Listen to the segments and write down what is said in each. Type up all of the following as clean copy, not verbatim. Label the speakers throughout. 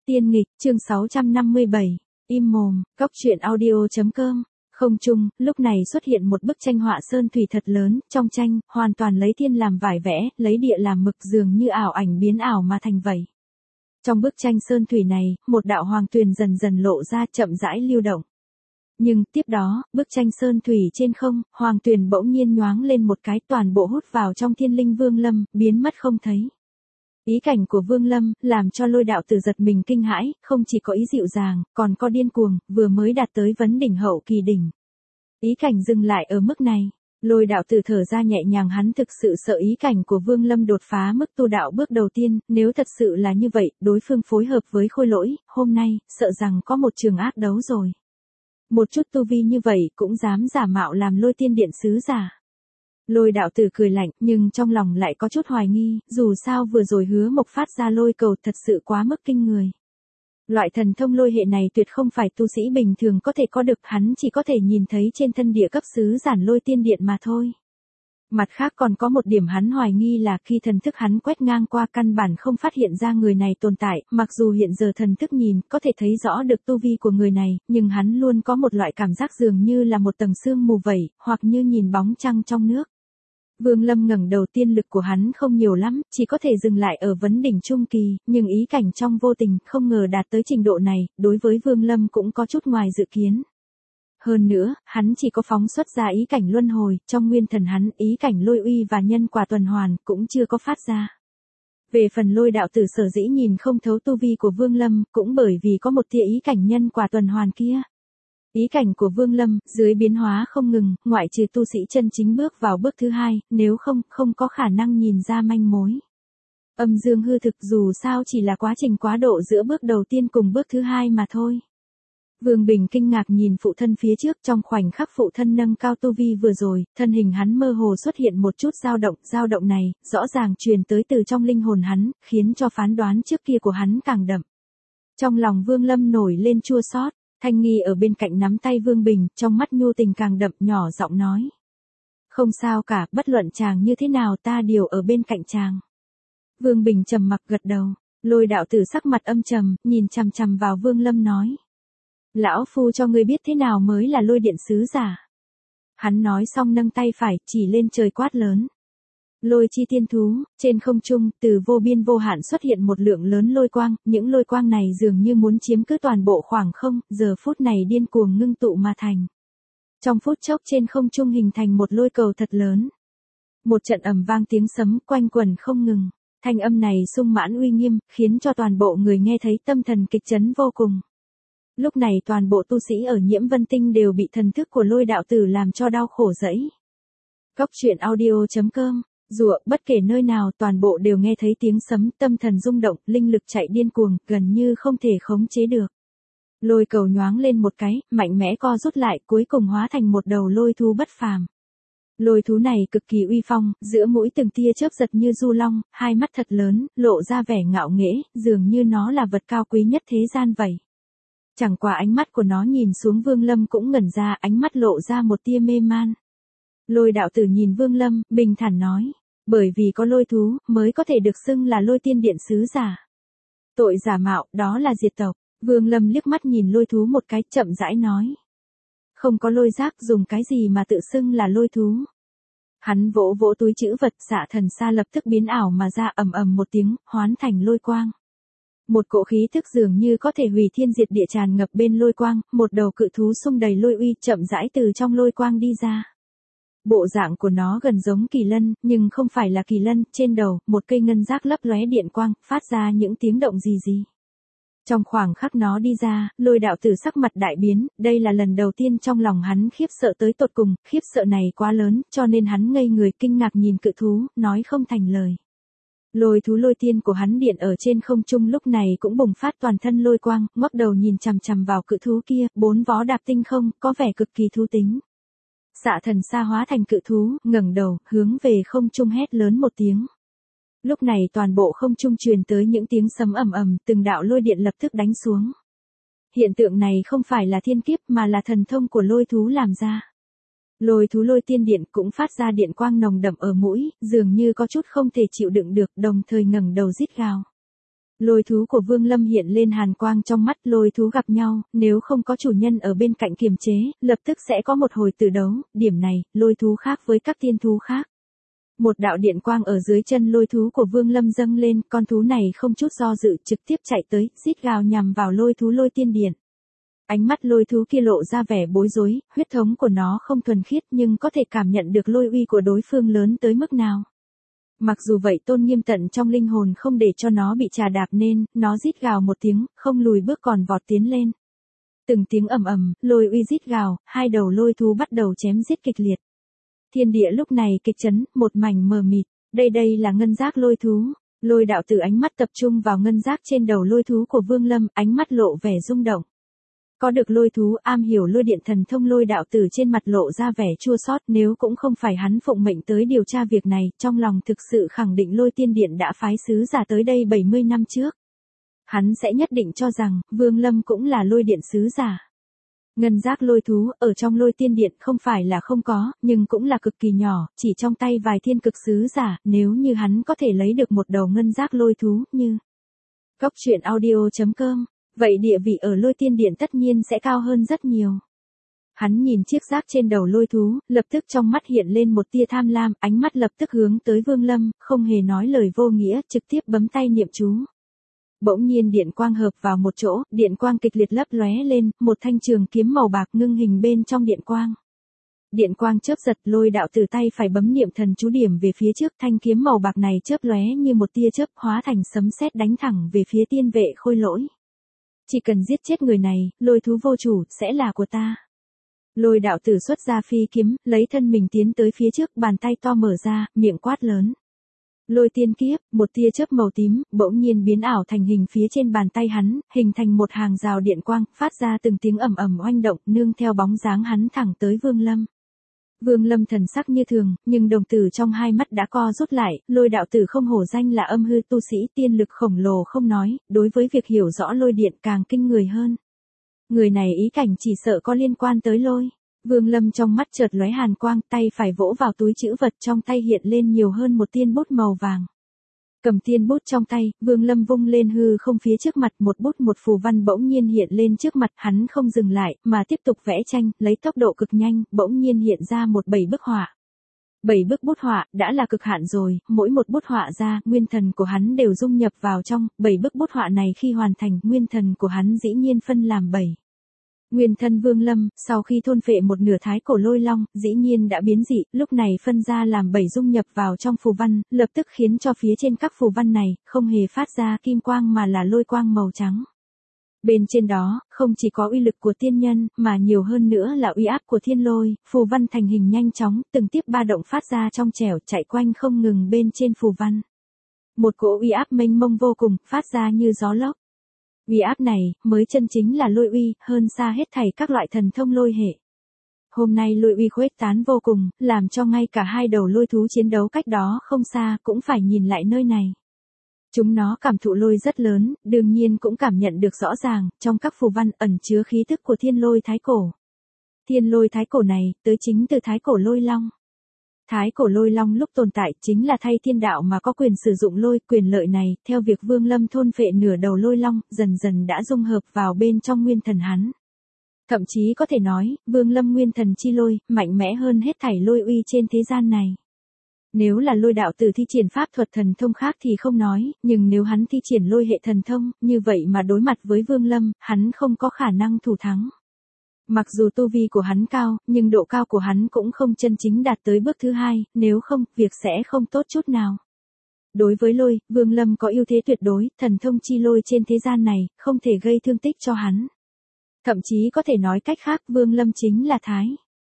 Speaker 1: Tiên nghịch, chương 657, im mồm, góc truyện audio.com. Không trung, lúc này xuất hiện một bức tranh họa sơn thủy thật lớn, trong tranh, hoàn toàn lấy thiên làm vải vẽ, lấy địa làm mực dường như ảo ảnh biến ảo mà thành vậy. Trong bức tranh sơn thủy này, một đạo hoàng tuyền dần dần lộ ra chậm rãi lưu động. Nhưng, tiếp đó, bức tranh sơn thủy trên không, hoàng tuyền bỗng nhiên nhoáng lên một cái toàn bộ hút vào trong thiên linh Vương Lâm, biến mất không thấy. Ý cảnh của Vương Lâm, làm cho Lôi đạo tử giật mình kinh hãi, không chỉ có ý dịu dàng, còn có điên cuồng, vừa mới đạt tới vấn đỉnh hậu kỳ đỉnh. Ý cảnh dừng lại ở mức này. Lôi đạo tử thở ra nhẹ nhàng, hắn thực sự sợ ý cảnh của Vương Lâm đột phá mức tu đạo bước đầu tiên, nếu thật sự là như vậy, đối phương phối hợp với Khôi Lỗi, hôm nay, sợ rằng có một trường ác đấu rồi. Một chút tu vi như vậy cũng dám giả mạo làm Lôi Tiên Điện sứ giả. Lôi đạo tử cười lạnh, nhưng trong lòng lại có chút hoài nghi, dù sao vừa rồi Hứa Mộc phát ra lôi cầu thật sự quá mức kinh người. Loại thần thông lôi hệ này tuyệt không phải tu sĩ bình thường có thể có được, hắn chỉ có thể nhìn thấy trên thân địa cấp sứ giản Lôi Tiên Điện mà thôi. Mặt khác còn có một điểm hắn hoài nghi là khi thần thức hắn quét ngang qua căn bản không phát hiện ra người này tồn tại, mặc dù hiện giờ thần thức nhìn có thể thấy rõ được tu vi của người này, nhưng hắn luôn có một loại cảm giác dường như là một tầng sương mù vậy, hoặc như nhìn bóng trăng trong nước. Vương Lâm ngẩng đầu, tiên lực của hắn không nhiều lắm, chỉ có thể dừng lại ở vấn đỉnh trung kỳ, nhưng ý cảnh trong vô tình không ngờ đạt tới trình độ này, đối với Vương Lâm cũng có chút ngoài dự kiến. Hơn nữa, hắn chỉ có phóng xuất ra ý cảnh luân hồi, trong nguyên thần hắn, ý cảnh lôi uy và nhân quả tuần hoàn cũng chưa có phát ra. Về phần Lôi đạo tử sở dĩ nhìn không thấu tu vi của Vương Lâm, cũng bởi vì có một tia ý cảnh nhân quả tuần hoàn kia. Ý cảnh của Vương Lâm, dưới biến hóa không ngừng, ngoại trừ tu sĩ chân chính bước vào bước thứ hai, nếu không có khả năng nhìn ra manh mối. Âm dương hư thực dù sao chỉ là quá trình quá độ giữa bước đầu tiên cùng bước thứ hai mà thôi. Vương Bình kinh ngạc nhìn phụ thân phía trước, trong khoảnh khắc phụ thân nâng cao tu vi vừa rồi, thân hình hắn mơ hồ xuất hiện một chút dao động này, rõ ràng truyền tới từ trong linh hồn hắn, khiến cho phán đoán trước kia của hắn càng đậm. Trong lòng Vương Lâm nổi lên chua xót. Thanh Nghi ở bên cạnh nắm tay Vương Bình, trong mắt nhu tình càng đậm, nhỏ giọng nói. Không sao cả, bất luận chàng như thế nào ta đều ở bên cạnh chàng. Vương Bình trầm mặc gật đầu, Lôi đạo tử sắc mặt âm trầm, nhìn chằm chằm vào Vương Lâm nói. Lão phu cho ngươi biết thế nào mới là Lôi Điện sứ giả. Hắn nói xong nâng tay phải, chỉ lên trời quát lớn. Lôi chi tiên thú, trên không trung, từ vô biên vô hạn xuất hiện một lượng lớn lôi quang, những lôi quang này dường như muốn chiếm cứ toàn bộ khoảng không, giờ phút này điên cuồng ngưng tụ mà thành. Trong phút chốc trên không trung hình thành một lôi cầu thật lớn. Một trận ầm vang tiếng sấm quanh quẩn không ngừng, thanh âm này sung mãn uy nghiêm, khiến cho toàn bộ người nghe thấy tâm thần kịch chấn vô cùng. Lúc này toàn bộ tu sĩ ở Nhiễm Vân Tinh đều bị thần thức của Lôi đạo tử làm cho đau khổ dẫy. Góc truyện audio.com. Rụa, bất kể nơi nào toàn bộ đều nghe thấy tiếng sấm, tâm thần rung động, linh lực chạy điên cuồng, gần như không thể khống chế được. Lôi cầu nhoáng lên một cái, mạnh mẽ co rút lại, cuối cùng hóa thành một đầu lôi thú bất phàm. Lôi thú này cực kỳ uy phong, giữa mũi từng tia chớp giật như du long, hai mắt thật lớn, lộ ra vẻ ngạo nghễ, dường như nó là vật cao quý nhất thế gian vậy. Chẳng qua ánh mắt của nó nhìn xuống Vương Lâm cũng ngẩn ra, ánh mắt lộ ra một tia mê man. Lôi đạo tử nhìn Vương Lâm, bình thản nói, bởi vì có lôi thú, mới có thể được xưng là Lôi Tiên Điện sứ giả. Tội giả mạo, đó là diệt tộc. Vương Lâm liếc mắt nhìn lôi thú một cái, chậm rãi nói. Không có lôi giác, dùng cái gì mà tự xưng là lôi thú. Hắn vỗ vỗ túi trữ vật, Dạ Thần Sa lập tức biến ảo mà ra, ầm ầm một tiếng, hoán thành lôi quang. Một cỗ khí thức dường như có thể hủy thiên diệt địa tràn ngập bên lôi quang, một đầu cự thú sung đầy lôi uy chậm rãi từ trong lôi quang đi ra. Bộ dạng của nó gần giống kỳ lân, nhưng không phải là kỳ lân, trên đầu, một cây ngân giác lấp lóe điện quang, phát ra những tiếng động gì. Trong khoảng khắc nó đi ra, Lôi đạo tử sắc mặt đại biến, đây là lần đầu tiên trong lòng hắn khiếp sợ tới tột cùng, khiếp sợ này quá lớn, cho nên hắn ngây người kinh ngạc nhìn cự thú, nói không thành lời. Lôi thú lôi tiên của hắn điện ở trên không trung lúc này cũng bùng phát toàn thân lôi quang, ngóc đầu nhìn chằm chằm vào cự thú kia, bốn vó đạp tinh không, có vẻ cực kỳ thú tính. Dạ Thần Sa hóa thành cự thú, ngẩng đầu, hướng về không trung hét lớn một tiếng. Lúc này toàn bộ không trung truyền tới những tiếng sấm ầm ầm, từng đạo lôi điện lập tức đánh xuống. Hiện tượng này không phải là thiên kiếp mà là thần thông của lôi thú làm ra. Lôi thú Lôi Tiên Điện cũng phát ra điện quang nồng đậm ở mũi, dường như có chút không thể chịu đựng được, đồng thời ngẩng đầu rít gào. Lôi thú của Vương Lâm hiện lên hàn quang trong mắt, lôi thú gặp nhau, nếu không có chủ nhân ở bên cạnh kiềm chế, lập tức sẽ có một hồi tử đấu, điểm này, lôi thú khác với các tiên thú khác. Một đạo điện quang ở dưới chân lôi thú của Vương Lâm dâng lên, con thú này không chút do dự trực tiếp chạy tới, rít gào nhằm vào lôi thú lôi tiên điện. Ánh mắt lôi thú kia lộ ra vẻ bối rối, huyết thống của nó không thuần khiết nhưng có thể cảm nhận được lôi uy của đối phương lớn tới mức nào. Mặc dù vậy tôn nghiêm tận trong linh hồn không để cho nó bị trà đạp nên, nó rít gào một tiếng, không lùi bước còn vọt tiến lên. Từng tiếng ầm ầm, lôi uy rít gào, hai đầu lôi thú bắt đầu chém giết kịch liệt. Thiên địa lúc này kịch chấn, một mảnh mờ mịt, đây là ngân giác lôi thú. Lôi đạo tử ánh mắt tập trung vào ngân giác trên đầu lôi thú của Vương Lâm, ánh mắt lộ vẻ rung động. Có được lôi thú am hiểu lôi điện thần thông, lôi đạo tử trên mặt lộ ra vẻ chua xót, nếu cũng không phải hắn phụng mệnh tới điều tra việc này, trong lòng thực sự khẳng định lôi tiên điện đã phái sứ giả tới đây 70 năm trước. Hắn sẽ nhất định cho rằng, Vương Lâm cũng là lôi điện sứ giả. Ngân giác lôi thú, ở trong lôi tiên điện không phải là không có, nhưng cũng là cực kỳ nhỏ, chỉ trong tay vài thiên cực sứ giả, nếu như hắn có thể lấy được một đầu ngân giác lôi thú, như Goctruyện.audio.com, vậy địa vị ở lôi tiên điện tất nhiên sẽ cao hơn rất nhiều. Hắn nhìn chiếc giác trên đầu lôi thú, lập tức trong mắt hiện lên một tia tham lam, ánh mắt lập tức hướng tới Vương Lâm, không hề nói lời vô nghĩa, trực tiếp bấm tay niệm chú. Bỗng nhiên điện quang hợp vào một chỗ, điện quang kịch liệt lấp lóe lên, một thanh trường kiếm màu bạc ngưng hình bên trong điện quang. Điện quang chớp giật, lôi đạo từ tay phải bấm niệm thần chú điểm về phía trước, thanh kiếm màu bạc này chớp lóe như một tia chớp hóa thành sấm sét đánh thẳng về phía tiên vệ Khôi Lỗi. Chỉ cần giết chết người này, lôi thú vô chủ, sẽ là của ta. Lôi đạo tử xuất ra phi kiếm, lấy thân mình tiến tới phía trước, bàn tay to mở ra, miệng quát lớn. Lôi tiên kiếp, một tia chớp màu tím, bỗng nhiên biến ảo thành hình phía trên bàn tay hắn, hình thành một hàng rào điện quang, phát ra từng tiếng ầm ầm oanh động, nương theo bóng dáng hắn thẳng tới Vương Lâm. Vương Lâm thần sắc như thường, nhưng đồng tử trong hai mắt đã co rút lại, lôi đạo tử không hổ danh là âm hư tu sĩ, tiên lực khổng lồ không nói, đối với việc hiểu rõ lôi điện càng kinh người hơn. Người này ý cảnh chỉ sợ có liên quan tới lôi. Vương Lâm trong mắt chợt lóe hàn quang, tay phải vỗ vào túi trữ vật, trong tay hiện lên nhiều hơn một tiên bút màu vàng. Cầm tiên bút trong tay, Vương Lâm vung lên hư không phía trước mặt, một bút một phù văn bỗng nhiên hiện lên trước mặt, hắn không dừng lại, mà tiếp tục vẽ tranh, lấy tốc độ cực nhanh, bỗng nhiên hiện ra 7 bức họa. 7 bức bút họa, đã là cực hạn rồi, mỗi một bút họa ra, nguyên thần của hắn đều dung nhập vào trong, 7 bức bút họa này khi hoàn thành, nguyên thần của hắn dĩ nhiên phân làm 7. Nguyên thân Vương Lâm, sau khi thôn phệ một nửa thái cổ lôi long, dĩ nhiên đã biến dị, lúc này phân ra làm 7 dung nhập vào trong phù văn, lập tức khiến cho phía trên các phù văn này, không hề phát ra kim quang mà là lôi quang màu trắng. Bên trên đó, không chỉ có uy lực của tiên nhân, mà nhiều hơn nữa là uy áp của thiên lôi, phù văn thành hình nhanh chóng, từng tiếp ba động phát ra trong trẻo, chạy quanh không ngừng bên trên phù văn. Một cỗ uy áp mênh mông vô cùng, phát ra như gió lốc. Uy áp này, mới chân chính là lôi uy, hơn xa hết thảy các loại thần thông lôi hệ. Hôm nay lôi uy khuếch tán vô cùng, làm cho ngay cả hai đầu lôi thú chiến đấu cách đó không xa, cũng phải nhìn lại nơi này. Chúng nó cảm thụ lôi rất lớn, đương nhiên cũng cảm nhận được rõ ràng, trong các phù văn ẩn chứa khí tức của thiên lôi thái cổ. Thiên lôi thái cổ này, tới chính từ thái cổ lôi long. Thái cổ lôi long lúc tồn tại chính là thay thiên đạo mà có quyền sử dụng lôi, quyền lợi này, theo việc Vương Lâm thôn phệ nửa đầu lôi long, dần dần đã dung hợp vào bên trong nguyên thần hắn. Thậm chí có thể nói, Vương Lâm nguyên thần chi lôi, mạnh mẽ hơn hết thảy lôi uy trên thế gian này. Nếu là lôi đạo tử thi triển pháp thuật thần thông khác thì không nói, nhưng nếu hắn thi triển lôi hệ thần thông, như vậy mà đối mặt với Vương Lâm, hắn không có khả năng thủ thắng. Mặc dù tu vi của hắn cao, nhưng độ cao của hắn cũng không chân chính đạt tới bước thứ hai, nếu không, việc sẽ không tốt chút nào. Đối với lôi, Vương Lâm có ưu thế tuyệt đối, thần thông chi lôi trên thế gian này, không thể gây thương tích cho hắn. Thậm chí có thể nói cách khác, Vương Lâm chính là Thái.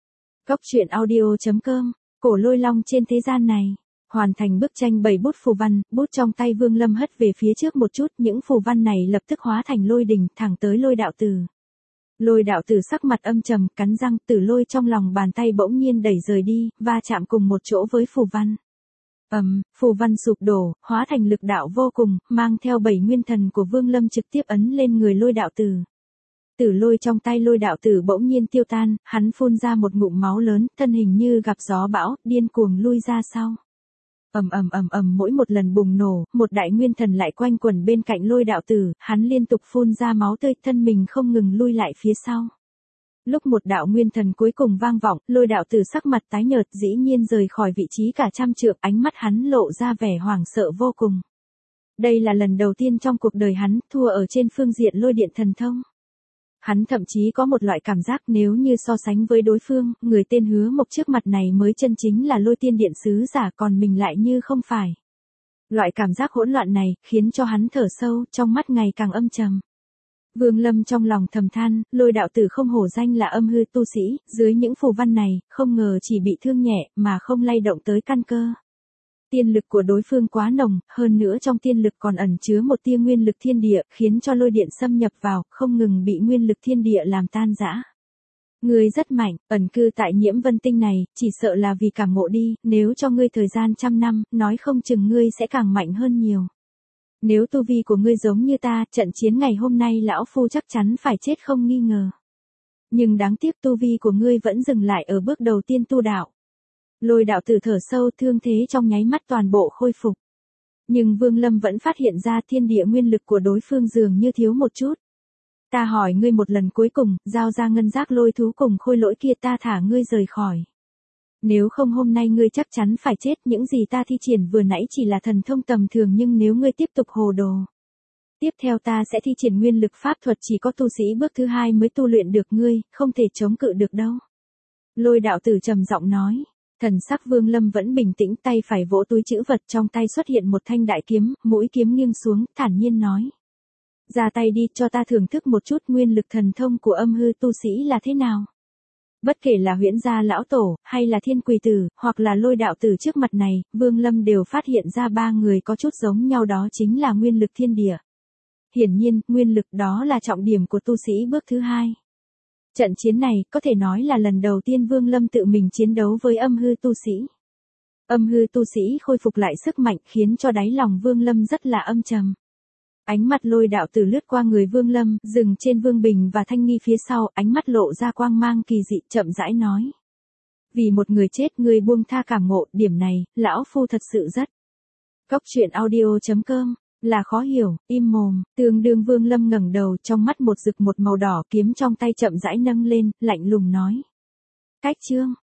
Speaker 1: Goctruyện.audio.com, cổ lôi long trên thế gian này. Hoàn thành bức tranh 7 bút phù văn, bút trong tay Vương Lâm hất về phía trước một chút, những phù văn này lập tức hóa thành lôi đỉnh, thẳng tới lôi đạo tử. Lôi đạo tử sắc mặt âm trầm, cắn răng, tử lôi trong lòng bàn tay bỗng nhiên đẩy rời đi, va chạm cùng một chỗ với phù văn. Phù văn sụp đổ, hóa thành lực đạo vô cùng, mang theo 7 nguyên thần của Vương Lâm trực tiếp ấn lên người lôi đạo tử. Tử lôi trong tay lôi đạo tử bỗng nhiên tiêu tan, hắn phun ra một ngụm máu lớn, thân hình như gặp gió bão, điên cuồng lui ra sau. Mỗi một lần bùng nổ, một đại nguyên thần lại quanh quẩn bên cạnh Lôi đạo tử, hắn liên tục phun ra máu tươi, thân mình không ngừng lui lại phía sau. Lúc một đạo nguyên thần cuối cùng vang vọng, Lôi đạo tử sắc mặt tái nhợt dĩ nhiên rời khỏi vị trí cả trăm trượng, ánh mắt hắn lộ ra vẻ hoảng sợ vô cùng. Đây là lần đầu tiên trong cuộc đời hắn thua ở trên phương diện lôi điện thần thông. Hắn thậm chí có một loại cảm giác nếu như so sánh với đối phương, người tên Hứa Mộc trước mặt này mới chân chính là lôi tiên điện sứ giả, còn mình lại như không phải. Loại cảm giác hỗn loạn này, khiến cho hắn thở sâu, trong mắt ngày càng âm trầm. Vương Lâm trong lòng thầm than, Lôi đạo tử không hổ danh là âm hư tu sĩ, dưới những phù văn này, không ngờ chỉ bị thương nhẹ, mà không lay động tới căn cơ. Tiên lực của đối phương quá nồng, hơn nữa trong tiên lực còn ẩn chứa một tia nguyên lực thiên địa, khiến cho lôi điện xâm nhập vào, không ngừng bị nguyên lực thiên địa làm tan rã. Ngươi rất mạnh, ẩn cư tại Nhiễm Vân Tinh này, chỉ sợ là vì cảm ngộ đi, nếu cho ngươi thời gian 100 năm, nói không chừng ngươi sẽ càng mạnh hơn nhiều. Nếu tu vi của ngươi giống như ta, trận chiến ngày hôm nay lão phu chắc chắn phải chết không nghi ngờ. Nhưng đáng tiếc tu vi của ngươi vẫn dừng lại ở bước đầu tiên tu đạo. Lôi đạo tử thở sâu, thương thế trong nháy mắt toàn bộ khôi phục. Nhưng Vương Lâm vẫn phát hiện ra thiên địa nguyên lực của đối phương dường như thiếu một chút. Ta hỏi ngươi một lần cuối cùng, giao ra ngân giác lôi thú cùng khôi lỗi kia, ta thả ngươi rời khỏi. Nếu không hôm nay ngươi chắc chắn phải chết, những gì ta thi triển vừa nãy chỉ là thần thông tầm thường, nhưng nếu ngươi tiếp tục hồ đồ. Tiếp theo ta sẽ thi triển nguyên lực pháp thuật, chỉ có tu sĩ bước thứ 2 mới tu luyện được, ngươi không thể chống cự được đâu. Lôi đạo tử trầm giọng nói. Thần sắc Vương Lâm vẫn bình tĩnh, tay phải vỗ túi trữ vật, trong tay xuất hiện một thanh đại kiếm, mũi kiếm nghiêng xuống, thản nhiên nói. Ra tay đi, cho ta thưởng thức một chút nguyên lực thần thông của âm hư tu sĩ là thế nào. Bất kể là Huyễn Gia lão tổ, hay là Thiên Quỳ tử, hoặc là Lôi đạo tử trước mặt này, Vương Lâm đều phát hiện ra ba người có chút giống nhau, đó chính là nguyên lực thiên địa. Hiển nhiên, nguyên lực đó là trọng điểm của tu sĩ bước thứ 2. Trận chiến này, có thể nói là lần đầu tiên Vương Lâm tự mình chiến đấu với âm hư tu sĩ. Âm hư tu sĩ khôi phục lại sức mạnh, khiến cho đáy lòng Vương Lâm rất là âm trầm. Ánh mắt Lôi đạo tử lướt qua người Vương Lâm, dừng trên Vương Bình và Thanh Nghi phía sau, ánh mắt lộ ra quang mang kỳ dị, chậm rãi nói. Vì một người chết ngươi buông tha cảm ngộ, điểm này, lão phu thật sự rất. Cốc truyện audio.com là khó hiểu, im mồm, tương đương Vương Lâm ngẩng đầu, trong mắt một rực một màu đỏ, kiếm trong tay chậm rãi nâng lên, lạnh lùng nói. Cách chương.